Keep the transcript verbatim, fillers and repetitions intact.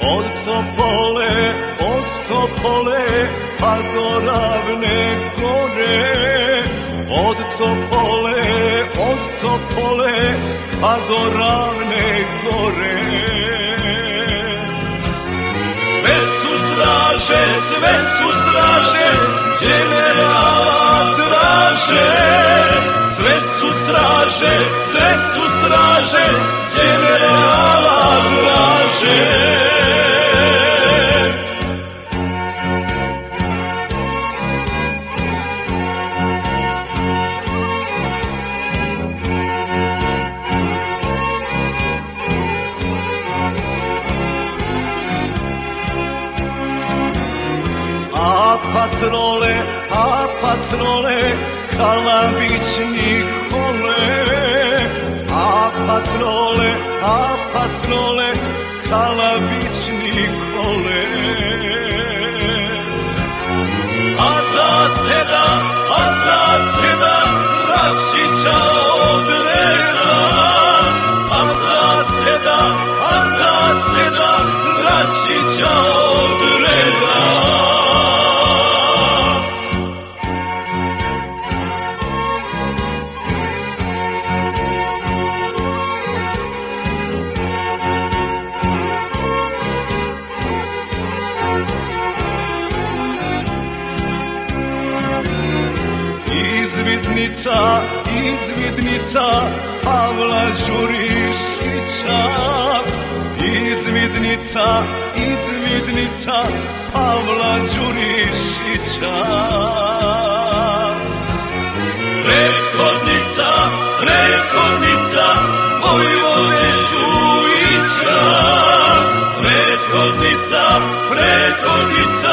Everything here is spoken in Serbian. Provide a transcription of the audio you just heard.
Od Topole, od Topole, pa do Ravne gore. Od Topole, od Topole, pa do Ravne gore. Sve su straže, sve su straže, generala traže. Sve su straže, sve su straže, generala traže. A patrole, a patrole, Kalabić Nikole. A patrole, a patrole, Kalabić Nikole. A zaseda, a zaseda, Račića od reda. A zaseda, a zaseda, Račića od reda. Izvidnica, izvidnica Pavla Đurišića. Izvidnica, izvidnica Pavla Đurišića. Prethodnica, prethodnica Vojvode Đujića. Prethodnica, prethodnica